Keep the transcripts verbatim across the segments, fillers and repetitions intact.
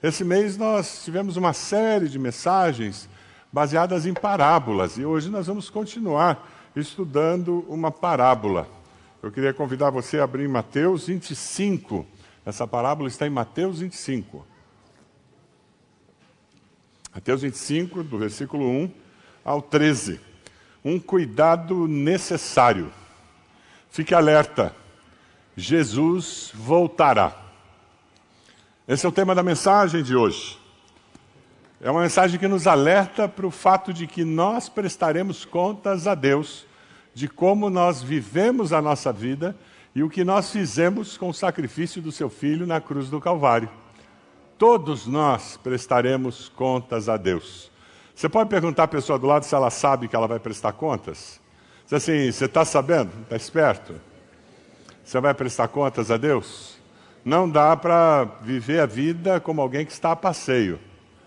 Esse mês nós tivemos uma série de mensagens baseadas em parábolas, e hoje nós vamos continuar estudando uma parábola. Eu queria convidar você a abrir em Mateus vinte e cinco. Essa parábola está em Mateus vinte e cinco. Mateus vinte e cinco, do versículo um ao treze. Um cuidado necessário. Fique alerta. Jesus voltará. Esse é o tema da mensagem de hoje. É uma mensagem que nos alerta para o fato de que nós prestaremos contas a Deus de como nós vivemos a nossa vida e o que nós fizemos com o sacrifício do seu Filho na cruz do Calvário. Todos nós prestaremos contas a Deus. Você pode perguntar à pessoa do lado se ela sabe que ela vai prestar contas? Diz assim, você está sabendo? Está esperto? Você vai prestar contas a Deus? Não dá para viver a vida como alguém que está a passeio.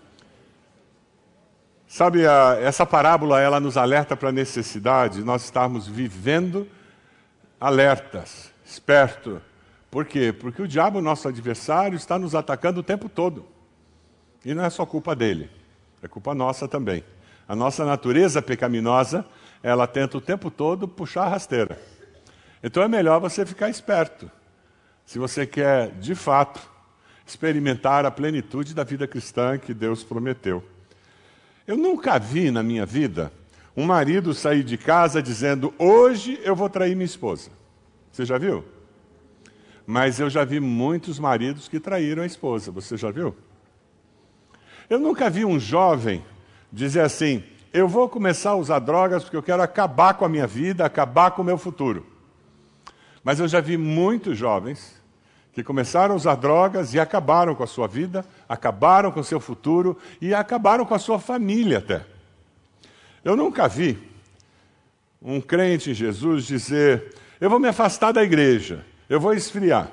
Sabe, a, essa parábola, ela nos alerta para a necessidade de nós estarmos vivendo alertas, esperto. Por quê? Porque o diabo, nosso adversário, está nos atacando o tempo todo. E não é só culpa dele, é culpa nossa também. A nossa natureza pecaminosa, ela tenta o tempo todo puxar a rasteira. Então é melhor você ficar esperto. Se você quer, de fato, experimentar a plenitude da vida cristã que Deus prometeu. Eu nunca vi na minha vida um marido sair de casa dizendo, hoje eu vou trair minha esposa. Você já viu? Mas eu já vi muitos maridos que traíram a esposa. Você já viu? Eu nunca vi um jovem dizer assim, eu vou começar a usar drogas porque eu quero acabar com a minha vida, acabar com o meu futuro. Mas eu já vi muitos jovens que começaram a usar drogas e acabaram com a sua vida, acabaram com o seu futuro e acabaram com a sua família até. Eu nunca vi um crente em Jesus dizer, eu vou me afastar da igreja, eu vou esfriar.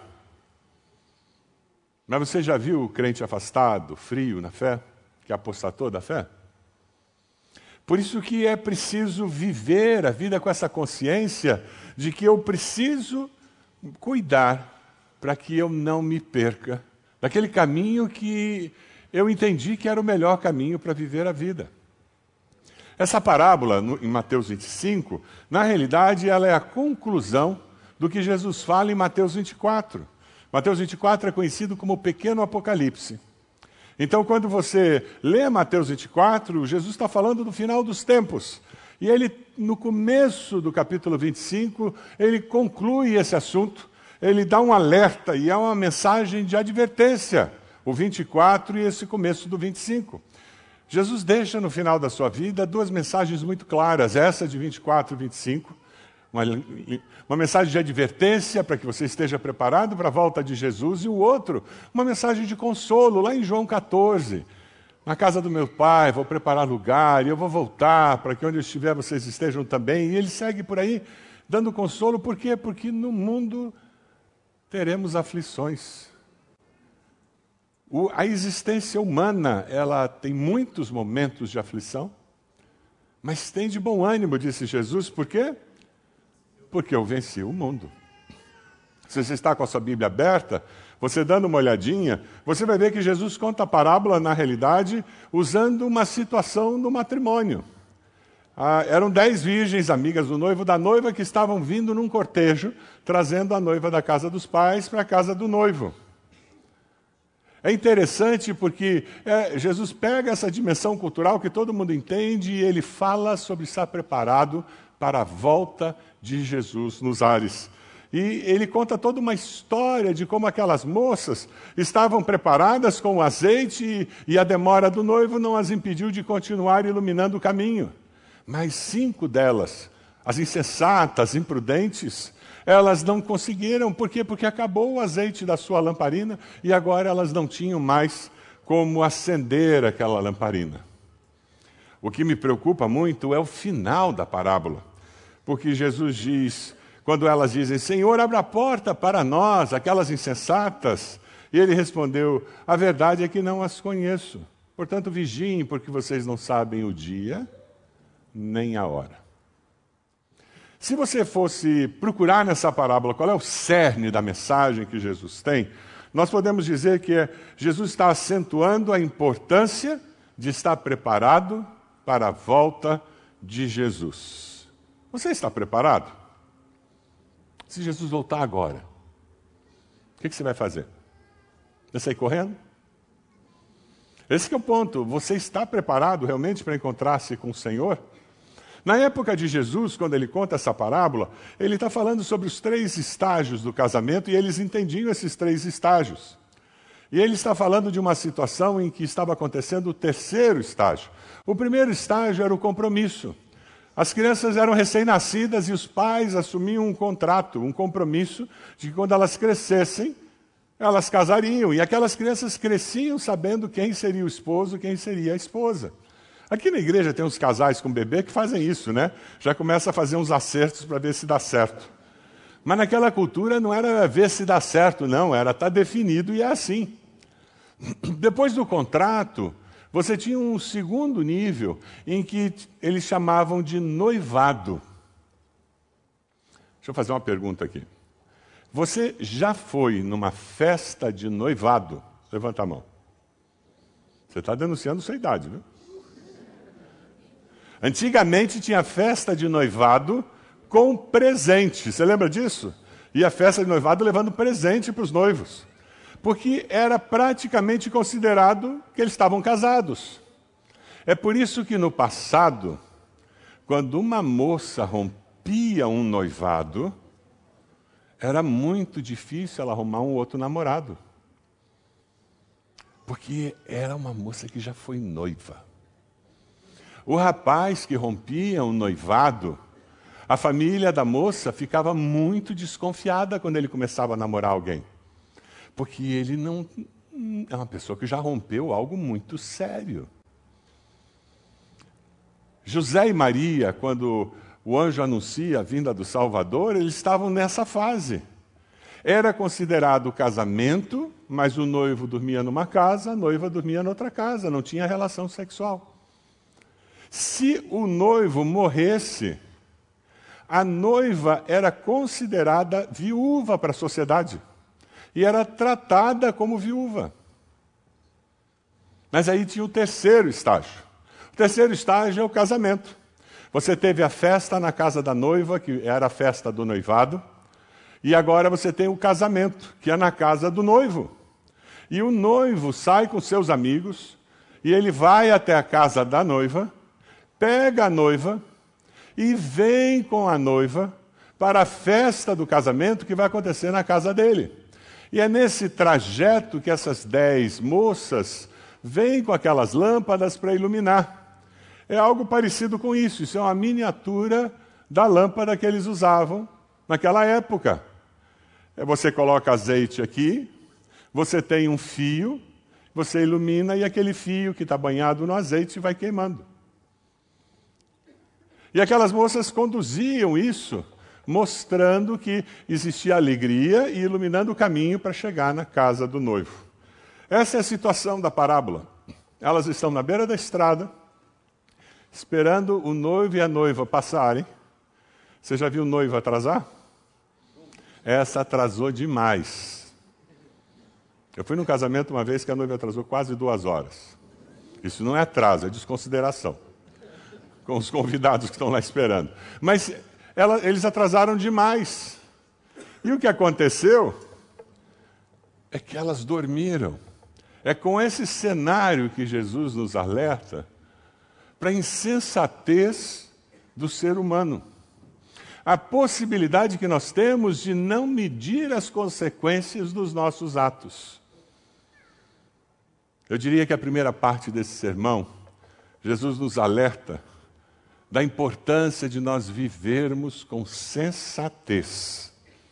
Mas você já viu o crente afastado, frio na fé, que apostatou da fé? Por isso que é preciso viver a vida com essa consciência de que eu preciso cuidar para que eu não me perca daquele caminho que eu entendi que era o melhor caminho para viver a vida. Essa parábola, no, em Mateus vinte e cinco, na realidade, ela é a conclusão do que Jesus fala em Mateus vinte e quatro. Mateus vinte e quatro é conhecido como o pequeno Apocalipse. Então, quando você lê Mateus vinte e quatro, Jesus está falando do final dos tempos. E ele, no começo do capítulo vinte e cinco, ele conclui esse assunto, ele dá um alerta e é uma mensagem de advertência, o vinte e quatro e esse começo do vinte e cinco. Jesus deixa no final da sua vida duas mensagens muito claras, essa de vinte e quatro e vinte e cinco, uma, uma mensagem de advertência para que você esteja preparado para a volta de Jesus, e o outro, uma mensagem de consolo, lá em João quatorze. Na casa do meu pai, vou preparar lugar, e eu vou voltar para que onde eu estiver vocês estejam também. E ele segue por aí dando consolo, por quê? Porque no mundo teremos aflições. O, a existência humana, ela tem muitos momentos de aflição, mas tem de bom ânimo, disse Jesus, por quê? Porque eu venci o mundo. Se você está com a sua Bíblia aberta, você dando uma olhadinha, você vai ver que Jesus conta a parábola, na realidade, usando uma situação do matrimônio. Ah, eram dez virgens amigas do noivo da noiva que estavam vindo num cortejo, trazendo a noiva da casa dos pais para a casa do noivo. É interessante porque é, Jesus pega essa dimensão cultural que todo mundo entende e ele fala sobre estar preparado para a volta de Jesus nos ares. E ele conta toda uma história de como aquelas moças estavam preparadas com o azeite e a demora do noivo não as impediu de continuar iluminando o caminho. Mas cinco delas, as insensatas, imprudentes, elas não conseguiram. Por quê? Porque acabou o azeite da sua lamparina e agora elas não tinham mais como acender aquela lamparina. O que me preocupa muito é o final da parábola. Porque Jesus diz, quando elas dizem, Senhor, abra a porta para nós, aquelas insensatas. E ele respondeu, a verdade é que não as conheço. Portanto, vigiem, porque vocês não sabem o dia nem a hora. Se você fosse procurar nessa parábola qual é o cerne da mensagem que Jesus tem, nós podemos dizer que Jesus está acentuando a importância de estar preparado para a volta de Jesus. Você está preparado? Se Jesus voltar agora, o que você vai fazer? Vai sair correndo? Esse que é o ponto. Você está preparado realmente para encontrar-se com o Senhor? Na época de Jesus, quando ele conta essa parábola, ele está falando sobre os três estágios do casamento e eles entendiam esses três estágios. E ele está falando de uma situação em que estava acontecendo o terceiro estágio. O primeiro estágio era o compromisso. As crianças eram recém-nascidas e os pais assumiam um contrato, um compromisso de que quando elas crescessem, elas casariam. E aquelas crianças cresciam sabendo quem seria o esposo, quem seria a esposa. Aqui na igreja tem uns casais com bebê que fazem isso, né? Já começa a fazer uns acertos para ver se dá certo. Mas naquela cultura não era ver se dá certo, não. Era estar definido e é assim. Depois do contrato, você tinha um segundo nível em que eles chamavam de noivado. Deixa eu fazer uma pergunta aqui. Você já foi numa festa de noivado? Levanta a mão. Você está denunciando sua idade, viu? Antigamente tinha festa de noivado com presente. Você lembra disso? E a festa de noivado levando presente para os noivos. Porque era praticamente considerado que eles estavam casados. É por isso que no passado, quando uma moça rompia um noivado, era muito difícil ela arrumar um outro namorado. Porque era uma moça que já foi noiva. O rapaz que rompia um noivado, a família da moça ficava muito desconfiada quando ele começava a namorar alguém. Porque ele não é uma pessoa que já rompeu algo muito sério. José e Maria, quando o anjo anuncia a vinda do Salvador, eles estavam nessa fase. Era considerado casamento, mas o noivo dormia numa casa, a noiva dormia noutra casa, não tinha relação sexual. Se o noivo morresse, a noiva era considerada viúva para a sociedade e era tratada como viúva. Mas aí tinha o terceiro estágio. O terceiro estágio é o casamento. Você teve a festa na casa da noiva, que era a festa do noivado, e agora você tem o casamento, que é na casa do noivo. E o noivo sai com seus amigos, e ele vai até a casa da noiva, pega a noiva e vem com a noiva para a festa do casamento que vai acontecer na casa dele. E é nesse trajeto que essas dez moças vêm com aquelas lâmpadas para iluminar. É algo parecido com isso. Isso é uma miniatura da lâmpada que eles usavam naquela época. Você coloca azeite aqui, você tem um fio, você ilumina e aquele fio que está banhado no azeite vai queimando. E aquelas moças conduziam isso, mostrando que existia alegria e iluminando o caminho para chegar na casa do noivo. Essa é a situação da parábola. Elas estão na beira da estrada, esperando o noivo e a noiva passarem. Você já viu o noivo atrasar? Essa atrasou demais. Eu fui num casamento uma vez que a noiva atrasou quase duas horas. Isso não é atraso, é desconsideração com os convidados que estão lá esperando. Mas ela, eles atrasaram demais. E o que aconteceu é que elas dormiram. É com esse cenário que Jesus nos alerta para a insensatez do ser humano. A possibilidade que nós temos de não medir as consequências dos nossos atos. Eu diria que a primeira parte desse sermão, Jesus nos alerta da importância de nós vivermos com sensatez,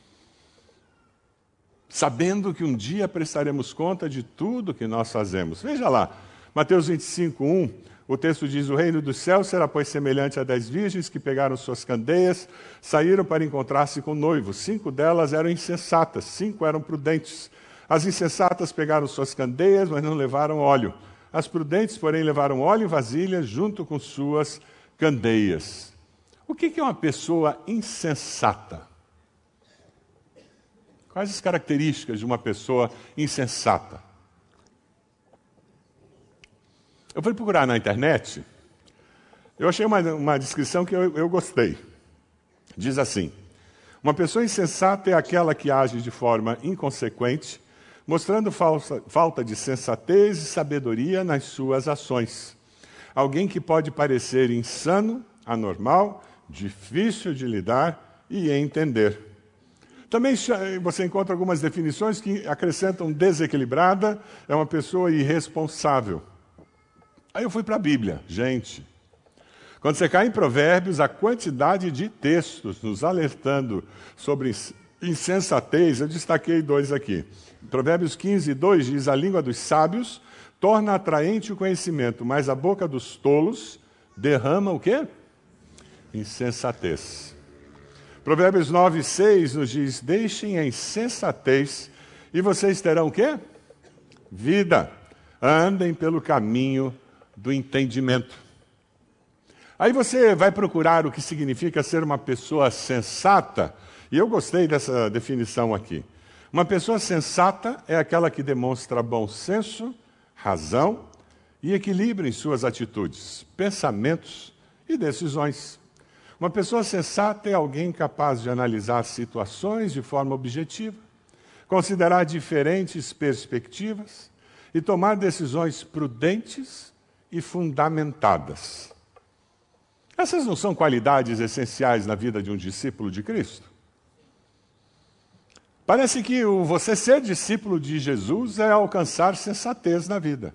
sabendo que um dia prestaremos conta de tudo que nós fazemos. Veja lá, Mateus vinte e cinco, um, o texto diz: o reino dos céus será, pois, semelhante a dez virgens que pegaram suas candeias, saíram para encontrar-se com o noivo. Cinco delas eram insensatas, cinco eram prudentes. As insensatas pegaram suas candeias, mas não levaram óleo. As prudentes, porém, levaram óleo e vasilhas junto com suas candeias. O que é uma pessoa insensata? Quais as características de uma pessoa insensata? Eu fui procurar na internet, eu achei uma, uma descrição que eu, eu gostei. Diz assim: uma pessoa insensata é aquela que age de forma inconsequente, mostrando falsa, falta de sensatez e sabedoria nas suas ações. Alguém que pode parecer insano, anormal, difícil de lidar e entender. Também você encontra algumas definições que acrescentam desequilibrada, é uma pessoa irresponsável. Aí eu fui para a Bíblia. Gente, quando você cai em Provérbios, a quantidade de textos nos alertando sobre insensatez, eu destaquei dois aqui. Provérbios quinze, dois diz: a língua dos sábios torna atraente o conhecimento, mas a boca dos tolos derrama o quê? Insensatez. Provérbios nove, seis nos diz: deixem a insensatez e vocês terão o quê? Vida. Andem pelo caminho do entendimento. Aí você vai procurar o que significa ser uma pessoa sensata, e eu gostei dessa definição aqui. Uma pessoa sensata é aquela que demonstra bom senso, razão e equilíbrio em suas atitudes, pensamentos e decisões. Uma pessoa sensata é alguém capaz de analisar situações de forma objetiva, considerar diferentes perspectivas e tomar decisões prudentes e fundamentadas. Essas não são qualidades essenciais na vida de um discípulo de Cristo? Parece que o você ser discípulo de Jesus é alcançar sensatez na vida.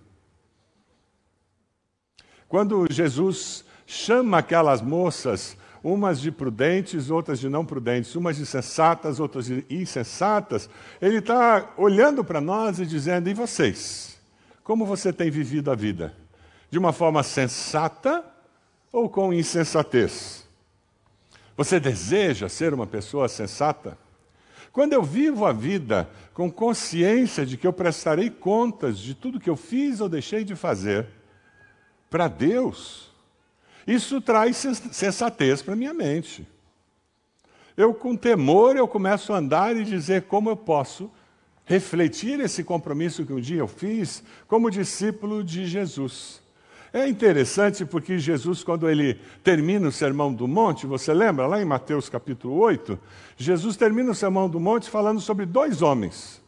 Quando Jesus chama aquelas moças, umas de prudentes, outras de não prudentes, umas de sensatas, outras de insensatas, ele está olhando para nós e dizendo: e vocês? Como você tem vivido a vida? De uma forma sensata ou com insensatez? Você deseja ser uma pessoa sensata? Quando eu vivo a vida com consciência de que eu prestarei contas de tudo que eu fiz ou deixei de fazer para Deus, isso traz sensatez para a minha mente. Eu, com temor, eu começo a andar e dizer como eu posso refletir esse compromisso que um dia eu fiz como discípulo de Jesus. É interessante porque Jesus, quando ele termina o Sermão do Monte, você lembra, lá em Mateus capítulo oito, Jesus termina o Sermão do Monte falando sobre dois homens.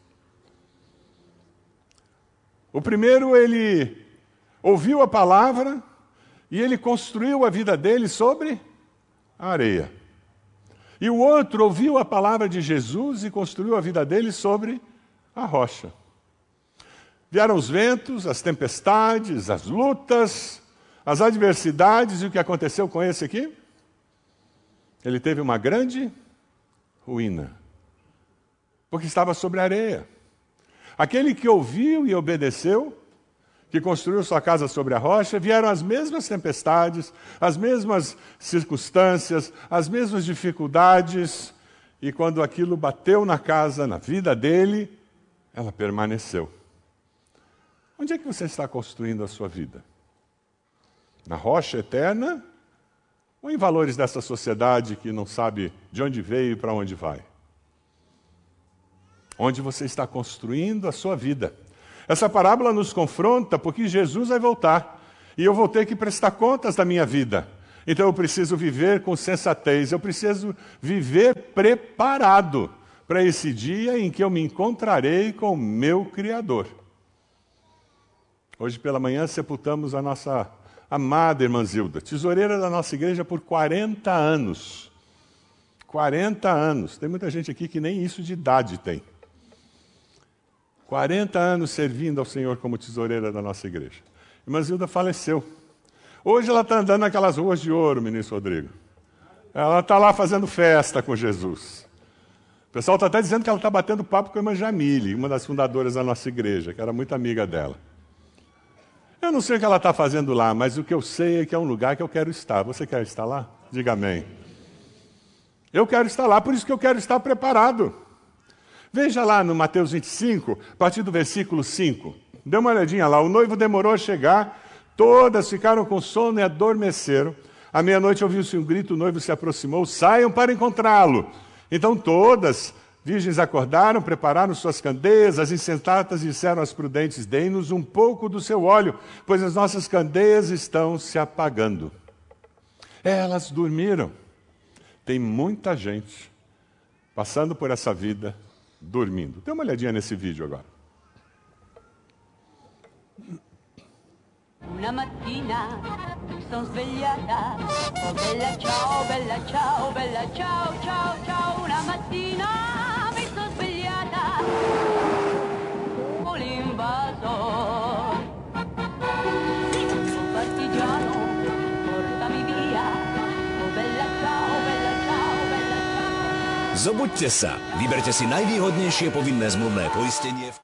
O primeiro, ele ouviu a palavra e ele construiu a vida dele sobre a areia. E o outro ouviu a palavra de Jesus e construiu a vida dele sobre a rocha. Vieram os ventos, as tempestades, as lutas, as adversidades, e o que aconteceu com esse aqui? Ele teve uma grande ruína, porque estava sobre a areia. Aquele que ouviu e obedeceu, que construiu sua casa sobre a rocha, vieram as mesmas tempestades, as mesmas circunstâncias, as mesmas dificuldades, e quando aquilo bateu na casa, na vida dele, ela permaneceu. Onde é que você está construindo a sua vida? Na rocha eterna ou em valores dessa sociedade que não sabe de onde veio e para onde vai? Onde você está construindo a sua vida? Essa parábola nos confronta porque Jesus vai voltar e eu vou ter que prestar contas da minha vida. Então eu preciso viver com sensatez, eu preciso viver preparado para esse dia em que eu me encontrarei com o meu Criador. Hoje pela manhã sepultamos a nossa amada irmã Zilda, tesoureira da nossa igreja por quarenta anos. quarenta anos. Tem muita gente aqui que nem isso de idade tem. quarenta anos servindo ao Senhor como tesoureira da nossa igreja. Irmã Zilda faleceu. Hoje ela está andando naquelas ruas de ouro, ministro Rodrigo. Ela está lá fazendo festa com Jesus. O pessoal está até dizendo que ela está batendo papo com a irmã Jamile, uma das fundadoras da nossa igreja, que era muito amiga dela. Eu não sei o que ela está fazendo lá, mas o que eu sei é que é um lugar que eu quero estar. Você quer estar lá? Diga amém. Eu quero estar lá, por isso que eu quero estar preparado. Veja lá no Mateus vinte e cinco, a partir do versículo cinco. Dê uma olhadinha lá. O noivo demorou a chegar, todas ficaram com sono e adormeceram. À meia-noite ouviu-se um grito, o noivo se aproximou, saiam para encontrá-lo. Então todas virgens acordaram, prepararam suas candeias, as insensatas disseram às prudentes, dei-nos um pouco do seu óleo, pois as nossas candeias estão se apagando. Elas dormiram. Tem muita gente passando por essa vida dormindo. Dê uma olhadinha nesse vídeo agora. Una mattina mi son svegliata, oh bella ciao, bella ciao, bella ciao, ciao, ciao. Una mattina mi son svegliata con l'invasor, un partigiano, portami via, oh bella ciao, bella ciao, bella ciao. Zobuďte sa, vyberte si najvýhodnejšie povinné zmluvné poistenie.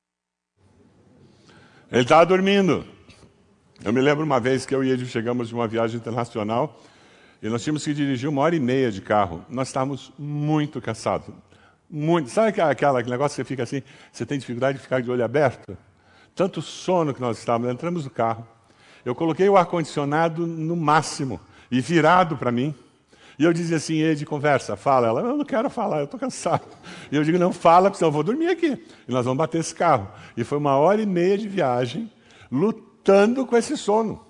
Ele estava dormindo. Eu me lembro uma vez que eu e ele chegamos de uma viagem internacional e nós tínhamos que dirigir uma hora e meia de carro. Nós estávamos muito cansados. Muito. Sabe aquela, aquele negócio que você fica assim, você tem dificuldade de ficar de olho aberto? Tanto sono que nós estávamos. Entramos no carro. Eu coloquei o ar-condicionado no máximo e virado para mim. E eu dizia assim, Ed, conversa, fala. Ela, eu não quero falar, eu estou cansado. E eu digo, não fala, porque senão eu vou dormir aqui. E nós vamos bater esse carro. E foi uma hora e meia de viagem, lutando. Lutando com esse sono.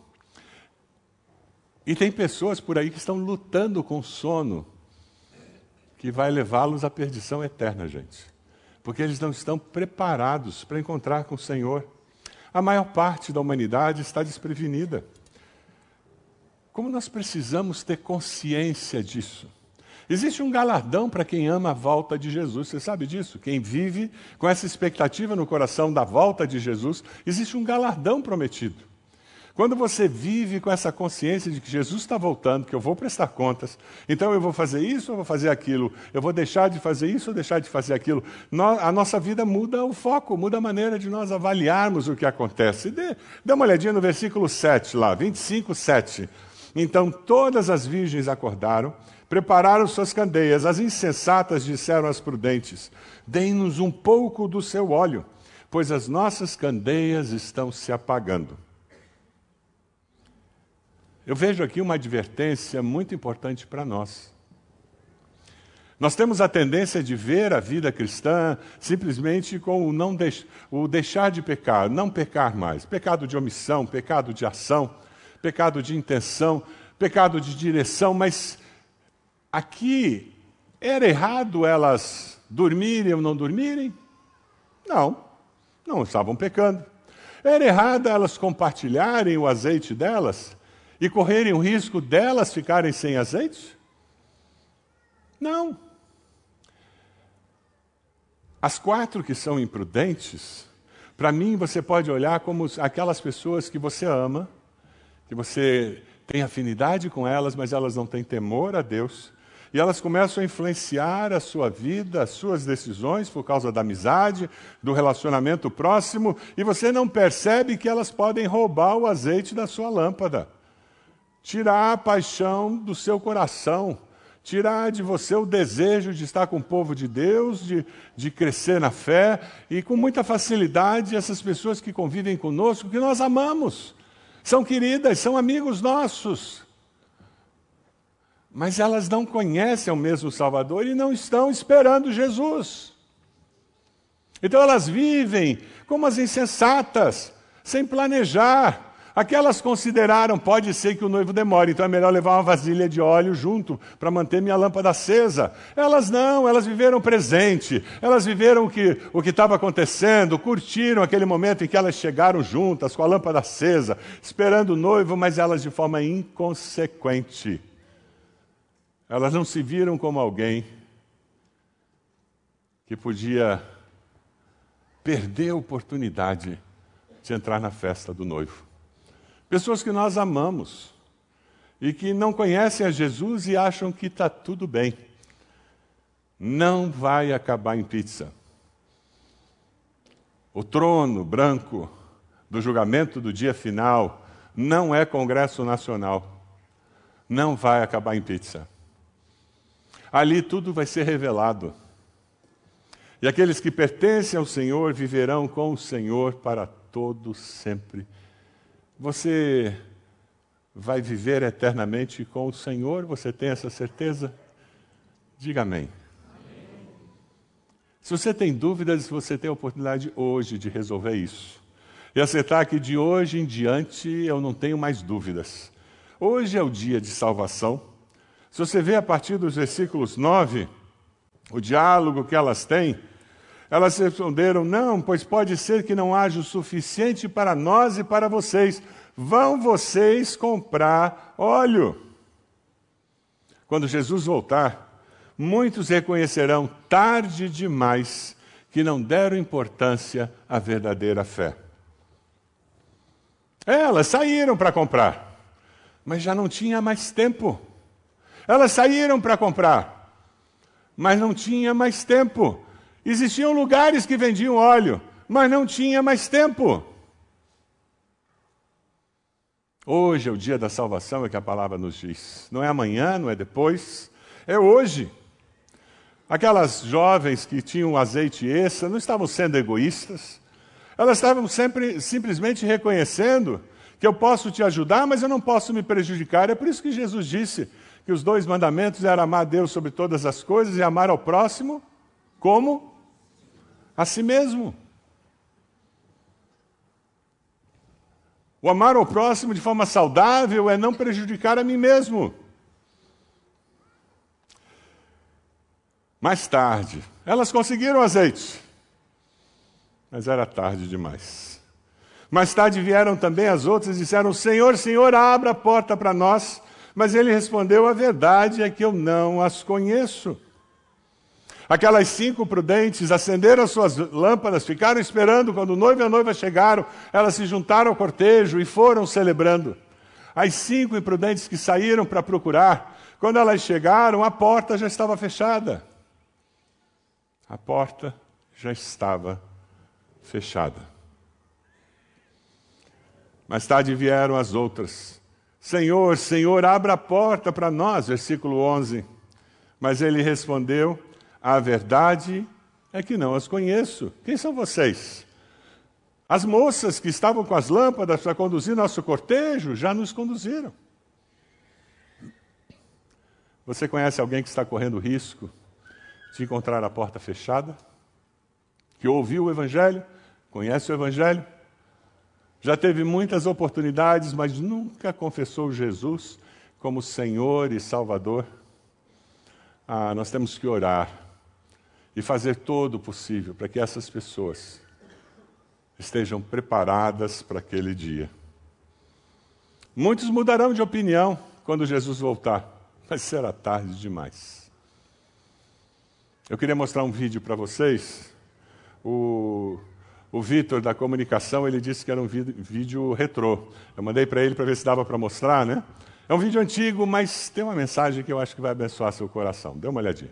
E tem pessoas por aí que estão lutando com sono que vai levá-los à perdição eterna, gente. Porque eles não estão preparados para encontrar com o Senhor. A maior parte da humanidade está desprevenida. Como nós precisamos ter consciência disso? Existe um galardão para quem ama a volta de Jesus, você sabe disso? Quem vive com essa expectativa no coração da volta de Jesus, existe um galardão prometido. Quando você vive com essa consciência de que Jesus está voltando, que eu vou prestar contas, então eu vou fazer isso, eu vou fazer aquilo, eu vou deixar de fazer isso ou deixar de fazer aquilo, a nossa vida muda o foco, muda a maneira de nós avaliarmos o que acontece. Dê, dê uma olhadinha no versículo sete lá, vinte e cinco, sete. Então todas as virgens acordaram, prepararam suas candeias, as insensatas disseram às prudentes, deem-nos um pouco do seu óleo, pois as nossas candeias estão se apagando. Eu vejo aqui uma advertência muito importante para nós. Nós temos a tendência de ver a vida cristã simplesmente com o, não deix- o deixar de pecar, não pecar mais. Pecado de omissão, pecado de ação, pecado de intenção, pecado de direção, mas aqui, era errado elas dormirem ou não dormirem? Não, não estavam pecando. Era errado elas compartilharem o azeite delas e correrem o risco delas ficarem sem azeite? Não. As quatro que são imprudentes, para mim você pode olhar como aquelas pessoas que você ama, que você tem afinidade com elas, mas elas não têm temor a Deus, e elas começam a influenciar a sua vida, as suas decisões, por causa da amizade, do relacionamento próximo, e você não percebe que elas podem roubar o azeite da sua lâmpada, tirar a paixão do seu coração, tirar de você o desejo de estar com o povo de Deus, de, de crescer na fé, e com muita facilidade essas pessoas que convivem conosco, que nós amamos, são queridas, são amigos nossos, mas elas não conhecem o mesmo Salvador e não estão esperando Jesus. Então elas vivem como as insensatas, sem planejar. Aquelas consideraram, pode ser que o noivo demore, então é melhor levar uma vasilha de óleo junto para manter minha lâmpada acesa. Elas não, elas viveram presente, elas viveram o que o que estava acontecendo, curtiram aquele momento em que elas chegaram juntas, com a lâmpada acesa, esperando o noivo, mas elas de forma inconsequente. Elas não se viram como alguém que podia perder a oportunidade de entrar na festa do noivo. Pessoas que nós amamos e que não conhecem a Jesus e acham que está tudo bem. Não vai acabar em pizza. O trono branco do julgamento do dia final não é Congresso Nacional. Não vai acabar em pizza. Ali tudo vai ser revelado. E aqueles que pertencem ao Senhor viverão com o Senhor para todo sempre. Você vai viver eternamente com o Senhor? Você tem essa certeza? Diga amém. Amém. Se você tem dúvidas, você tem a oportunidade hoje de resolver isso. E acertar que de hoje em diante eu não tenho mais dúvidas. Hoje é o dia de salvação. Se você vê a partir dos versículos nove, o diálogo que elas têm, elas responderam, não, pois pode ser que não haja o suficiente para nós e para vocês. Vão vocês comprar óleo. Quando Jesus voltar, muitos reconhecerão tarde demais que não deram importância à verdadeira fé. Elas saíram para comprar, mas já não tinha mais tempo. Elas saíram para comprar, mas não tinha mais tempo. Existiam lugares que vendiam óleo, mas não tinha mais tempo. Hoje é o dia da salvação, é que a palavra nos diz. Não é amanhã, não é depois, é hoje. Aquelas jovens que tinham azeite extra não estavam sendo egoístas. Elas estavam sempre, simplesmente reconhecendo que eu posso te ajudar, mas eu não posso me prejudicar. É por isso que Jesus disse que os dois mandamentos eram amar a Deus sobre todas as coisas e amar ao próximo como a si mesmo. O amar ao próximo de forma saudável é não prejudicar a mim mesmo. Mais tarde, elas conseguiram azeite, mas era tarde demais. Mais tarde vieram também as outras e disseram, Senhor, Senhor, abra a porta para nós. Mas ele respondeu, a verdade é que eu não as conheço. Aquelas cinco prudentes acenderam as suas lâmpadas, ficaram esperando quando o noivo e a noiva chegaram, elas se juntaram ao cortejo e foram celebrando. As cinco imprudentes que saíram para procurar, quando elas chegaram, a porta já estava fechada. A porta já estava fechada. Mais tarde vieram as outras. Senhor, Senhor, abra a porta para nós, versículo onze. Mas ele respondeu, a verdade é que não as conheço. Quem são vocês? As moças que estavam com as lâmpadas para conduzir nosso cortejo já nos conduziram. Você conhece alguém que está correndo risco de encontrar a porta fechada? Que ouviu o Evangelho? Conhece o Evangelho? Já teve muitas oportunidades, mas nunca confessou Jesus como Senhor e Salvador? Ah, nós temos que orar e fazer todo o possível para que essas pessoas estejam preparadas para aquele dia. Muitos mudarão de opinião quando Jesus voltar, mas será tarde demais. Eu queria mostrar um vídeo para vocês. O, o Vitor, da comunicação, ele disse que era um vídeo, vídeo retrô. Eu mandei para ele para ver se dava para mostrar, né? É um vídeo antigo, mas tem uma mensagem que eu acho que vai abençoar seu coração. Dê uma olhadinha.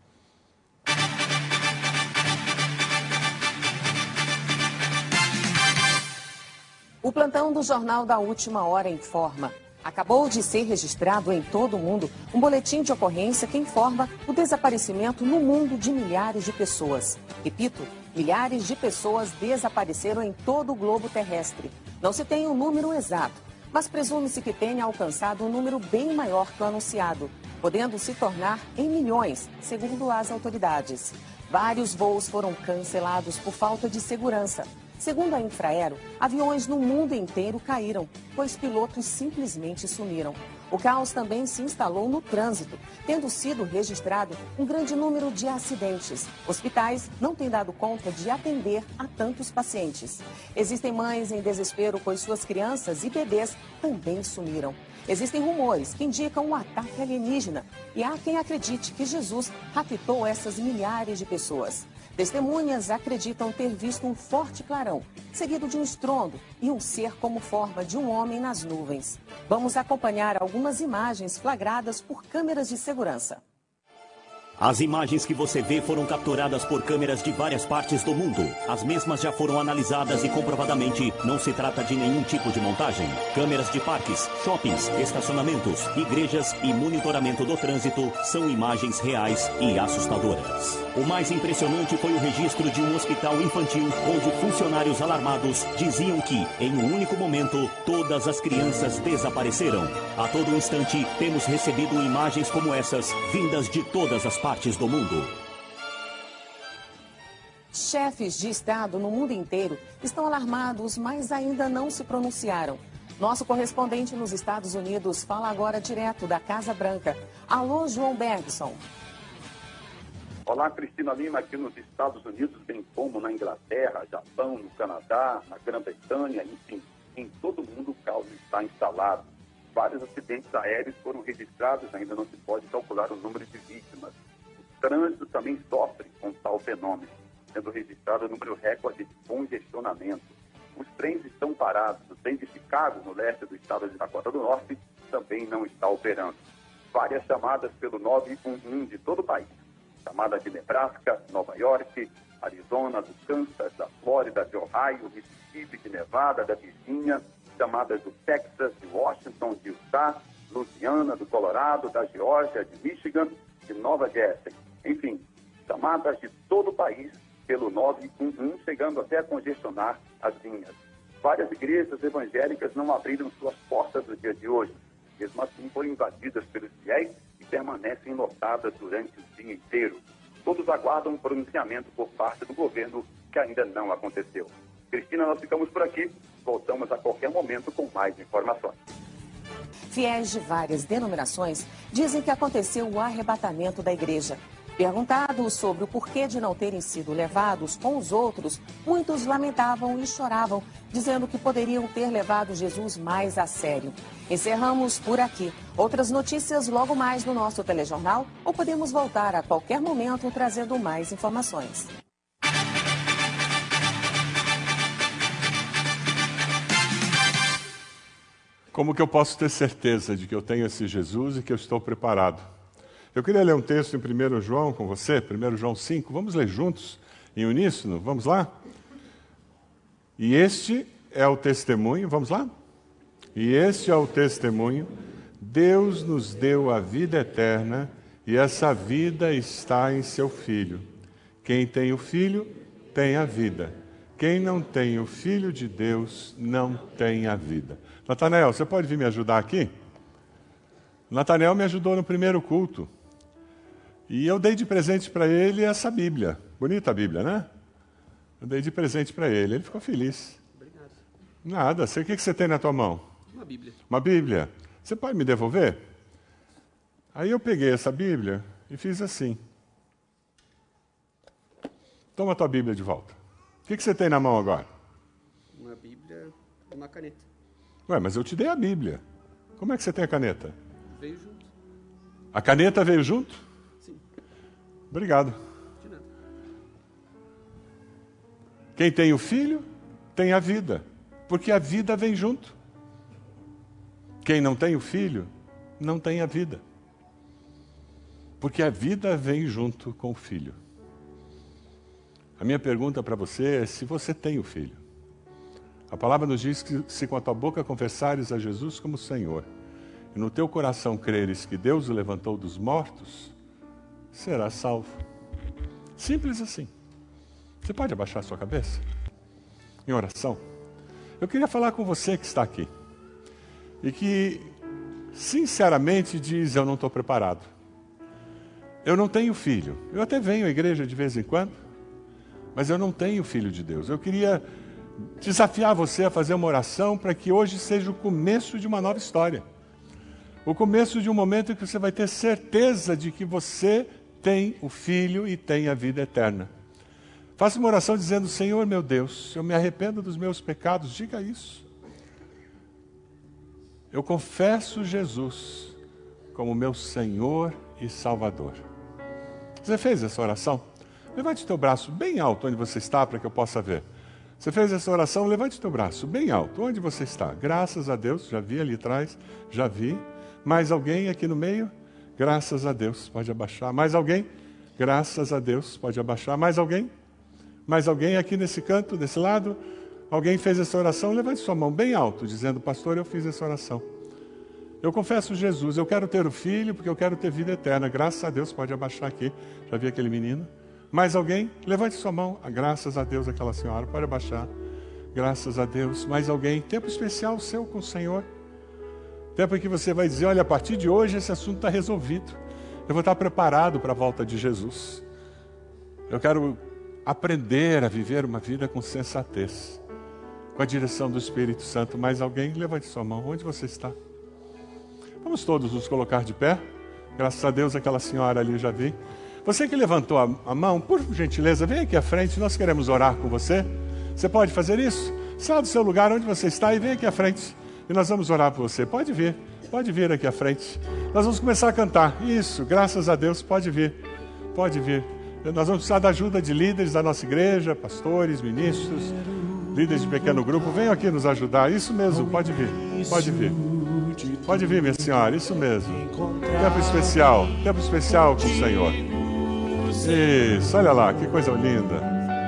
O plantão do Jornal da Última Hora informa. Acabou de ser registrado em todo o mundo um boletim de ocorrência que informa o desaparecimento no mundo de milhares de pessoas. Repito, milhares de pessoas desapareceram em todo o globo terrestre. Não se tem um número exato, mas presume-se que tenha alcançado um número bem maior que o anunciado, podendo se tornar em milhões, segundo as autoridades. Vários voos foram cancelados por falta de segurança. Segundo a Infraero, aviões no mundo inteiro caíram, pois pilotos simplesmente sumiram. O caos também se instalou no trânsito, tendo sido registrado um grande número de acidentes. Hospitais não têm dado conta de atender a tantos pacientes. Existem mães em desespero, pois suas crianças e bebês também sumiram. Existem rumores que indicam um ataque alienígena e há quem acredite que Jesus raptou essas milhares de pessoas. Testemunhas acreditam ter visto um forte clarão, seguido de um estrondo e um ser como forma de um homem nas nuvens. Vamos acompanhar algumas imagens flagradas por câmeras de segurança. As imagens que você vê foram capturadas por câmeras de várias partes do mundo. As mesmas já foram analisadas e comprovadamente não se trata de nenhum tipo de montagem. Câmeras de parques, shoppings, estacionamentos, igrejas e monitoramento do trânsito são imagens reais e assustadoras. O mais impressionante foi o registro de um hospital infantil onde funcionários alarmados diziam que, em um único momento, todas as crianças desapareceram. A todo instante, temos recebido imagens como essas, vindas de todas as partes do mundo. Chefes de Estado no mundo inteiro estão alarmados, mas ainda não se pronunciaram. Nosso correspondente nos Estados Unidos fala agora direto da Casa Branca. Alô, João Bergson. Olá, Cristina Lima, aqui nos Estados Unidos, bem como na Inglaterra, Japão, no Canadá, na Grã-Bretanha, enfim, em todo mundo o caos está instalado. Vários acidentes aéreos foram registrados, ainda não se pode calcular o número de vítimas. O trânsito também sofre com tal fenômeno, sendo registrado o número recorde de congestionamento. Os trens estão parados. O trem de Chicago, no leste do estado de Dakota do Norte, também não está operando. Várias chamadas pelo nove um um de todo o país. Chamadas de Nebraska, Nova York, Arizona, do Kansas, da Flórida, de Ohio, Mississippi, de Nevada, da Virgínia. Chamadas do Texas, de Washington, de Utah, Louisiana, do Colorado, da Geórgia, de Michigan, de Nova Jersey. Enfim, chamadas de todo o país pelo nove um um, chegando até a congestionar as linhas. Várias igrejas evangélicas não abriram suas portas no dia de hoje. Mesmo assim, foram invadidas pelos fiéis e permanecem lotadas durante o dia inteiro. Todos aguardam um pronunciamento por parte do governo, que ainda não aconteceu. Cristina, nós ficamos por aqui. Voltamos a qualquer momento com mais informações. Fiéis de várias denominações dizem que aconteceu o arrebatamento da igreja. Perguntados sobre o porquê de não terem sido levados com os outros, muitos lamentavam e choravam, dizendo que poderiam ter levado Jesus mais a sério. Encerramos por aqui. Outras notícias logo mais no nosso telejornal, ou podemos voltar a qualquer momento trazendo mais informações. Como que eu posso ter certeza de que eu tenho esse Jesus e que eu estou preparado? Eu queria ler um texto em primeiro João com você, primeiro João cinco. Vamos ler juntos, em uníssono? Vamos lá? E este é o testemunho, vamos lá? E este é o testemunho, Deus nos deu a vida eterna e essa vida está em seu Filho. Quem tem o Filho, tem a vida. Quem não tem o Filho de Deus, não tem a vida. Natanael, você pode vir me ajudar aqui? Natanael me ajudou no primeiro culto. E eu dei de presente para ele essa Bíblia. Bonita a Bíblia, né? Eu dei de presente para ele. Ele ficou feliz. Obrigado. Nada. O que você tem na tua mão? Uma Bíblia. Uma Bíblia. Você pode me devolver? Aí eu peguei essa Bíblia e fiz assim. Toma a tua Bíblia de volta. O que você tem na mão agora? Uma Bíblia e uma caneta. Ué, mas eu te dei a Bíblia. Como é que você tem a caneta? Veio junto. A caneta veio junto? Sim. Obrigado. De nada. Quem tem o Filho, tem a vida. Porque a vida vem junto. Quem não tem o Filho, não tem a vida. Porque a vida vem junto com o Filho. A minha pergunta para você é se você tem o Filho. A palavra nos diz que se com a tua boca confessares a Jesus como Senhor, e no teu coração creres que Deus o levantou dos mortos, serás salvo. Simples assim. Você pode abaixar a sua cabeça? Em oração. Eu queria falar com você que está aqui. E que, sinceramente, diz, eu não estou preparado. Eu não tenho filho. Eu até venho à igreja de vez em quando, mas eu não tenho Filho de Deus. Eu queria desafiar você a fazer uma oração para que hoje seja o começo de uma nova história. O começo de um momento em que você vai ter certeza de que você tem o Filho e tem a vida eterna. Faça uma oração dizendo, Senhor meu Deus, eu me arrependo dos meus pecados, diga isso. Eu confesso Jesus como meu Senhor e Salvador. Você fez essa oração? Levante teu braço bem alto onde você está para que eu possa ver. Você fez essa oração? Levante teu braço bem alto. Onde você está? Graças a Deus. Já vi ali atrás. Já vi. Mais alguém aqui no meio? Graças a Deus. Pode abaixar. Mais alguém? Graças a Deus. Pode abaixar. Mais alguém? Mais alguém aqui nesse canto, desse lado? Alguém fez essa oração? Levante sua mão bem alto, dizendo, pastor, eu fiz essa oração. Eu confesso Jesus. Eu quero ter o Filho porque eu quero ter vida eterna. Graças a Deus. Pode abaixar aqui. Já vi aquele menino. Mais alguém? Levante sua mão. Graças a Deus, aquela senhora. Pode abaixar. Graças a Deus. Mais alguém? Tempo especial seu com o Senhor. Tempo em que você vai dizer, olha, a partir de hoje esse assunto está resolvido. Eu vou estar preparado para a volta de Jesus. Eu quero aprender a viver uma vida com sensatez, com a direção do Espírito Santo. Mais alguém? Levante sua mão. Onde você está? Vamos todos nos colocar de pé. Graças a Deus, aquela senhora ali eu já vi. Você que levantou a, a mão, por gentileza, vem aqui à frente. Nós queremos orar com você. Você pode fazer isso? Saia do seu lugar onde você está e vem aqui à frente. E nós vamos orar por você. Pode vir. Pode vir aqui à frente. Nós vamos começar a cantar. Isso, graças a Deus, pode vir. Pode vir. Nós vamos precisar da ajuda de líderes da nossa igreja, pastores, ministros, líderes de pequeno grupo. Venham aqui nos ajudar. Isso mesmo, pode vir. Pode vir. Pode vir, minha senhora. Isso mesmo. Tempo especial. Tempo especial com o Senhor. Isso, olha lá, que coisa linda.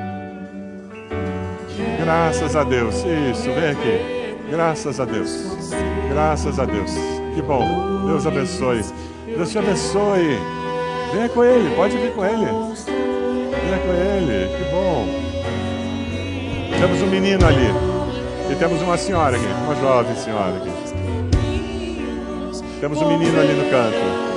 Graças a Deus. Isso, vem aqui. Graças a Deus. Graças a Deus. Que bom. Deus abençoe. Deus te abençoe. Venha com ele. Pode vir com ele. Venha com ele. Que bom. Temos um menino ali. E temos uma senhora aqui. Uma jovem senhora aqui. Temos um menino ali no canto.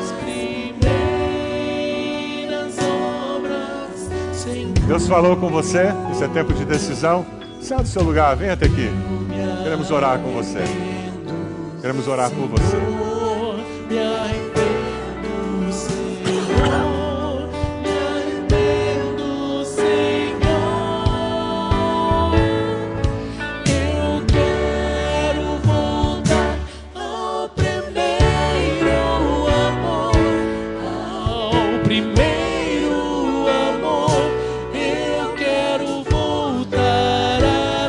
Deus falou com você. Esse é tempo de decisão. Saia do seu lugar. Venha até aqui. Queremos orar com você. Queremos orar por você. Me arrependo, Senhor. Me arrependo, Senhor. Eu quero voltar ao primeiro amor. Ao primeiro amor. Eu quero voltar a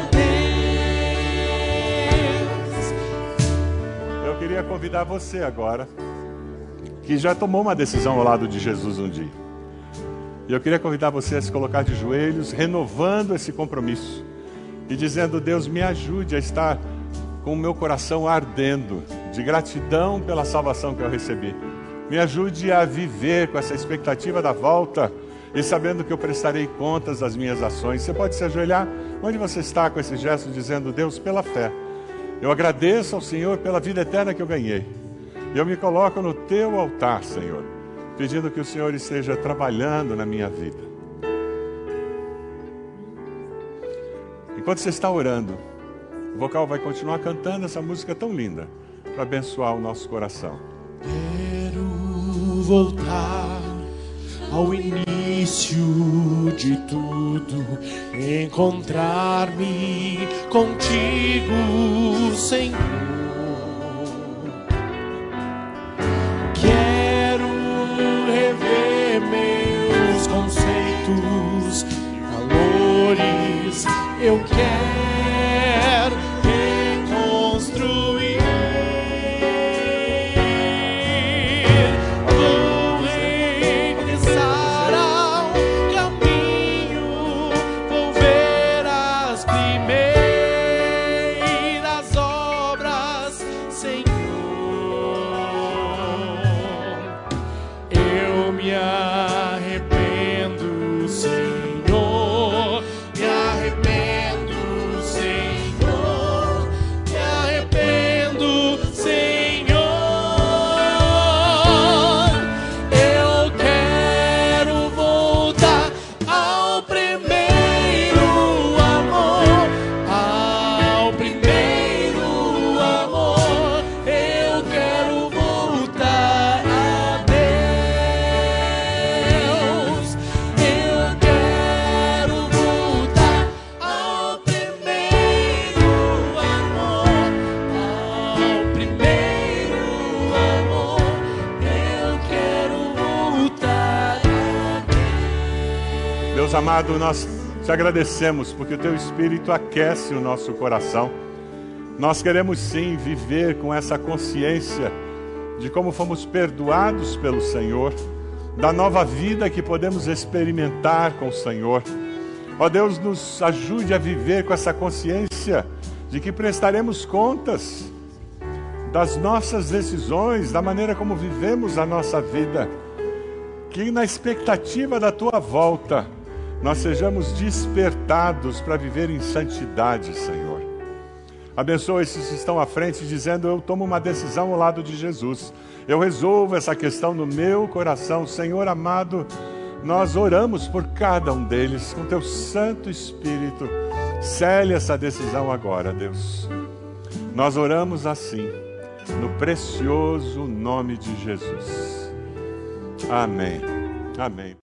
Deus. Eu queria convidar você agora, que já tomou uma decisão ao lado de Jesus um dia. E eu queria convidar você a se colocar de joelhos, renovando esse compromisso e dizendo: Deus, me ajude a estar com o meu coração ardendo de gratidão pela salvação que eu recebi. Me ajude a viver com essa expectativa da volta e sabendo que eu prestarei contas das minhas ações. Você pode se ajoelhar onde você está com esse gesto, dizendo: Deus, pela fé, eu agradeço ao Senhor pela vida eterna que eu ganhei. E eu me coloco no teu altar, Senhor, pedindo que o Senhor esteja trabalhando na minha vida. Enquanto você está orando, o vocal vai continuar cantando essa música tão linda para abençoar o nosso coração. Quero voltar ao início de tudo, encontrar-me contigo, Senhor. Quero rever meus conceitos e valores. Eu quero reconstruir. Vou regressar ao caminho. Vou ver as primeiras obras, Senhor. Eu me arrependo, Senhor. Me arrependo, Senhor. Me arrependo, Senhor. Eu quero voltar ao primeiro amor. Ao primeiro amor. Eu quero voltar a Deus. Eu quero voltar ao primeiro amor. Ao primeiro amor. Eu quero voltar a Deus. Deus amado, nós te agradecemos porque o teu Espírito aquece o nosso coração. Nós queremos sim viver com essa consciência de como fomos perdoados pelo Senhor, da nova vida que podemos experimentar com o Senhor. Ó Deus, nos ajude a viver com essa consciência de que prestaremos contas das nossas decisões, da maneira como vivemos a nossa vida. Que na expectativa da tua volta, nós sejamos despertados para viver em santidade, Senhor. Abençoa esses que estão à frente, dizendo: eu tomo uma decisão ao lado de Jesus. Eu resolvo essa questão no meu coração. Senhor amado, nós oramos por cada um deles com teu Santo Espírito. Cele essa decisão agora, Deus. Nós oramos assim, no precioso nome de Jesus. Amém. Amém.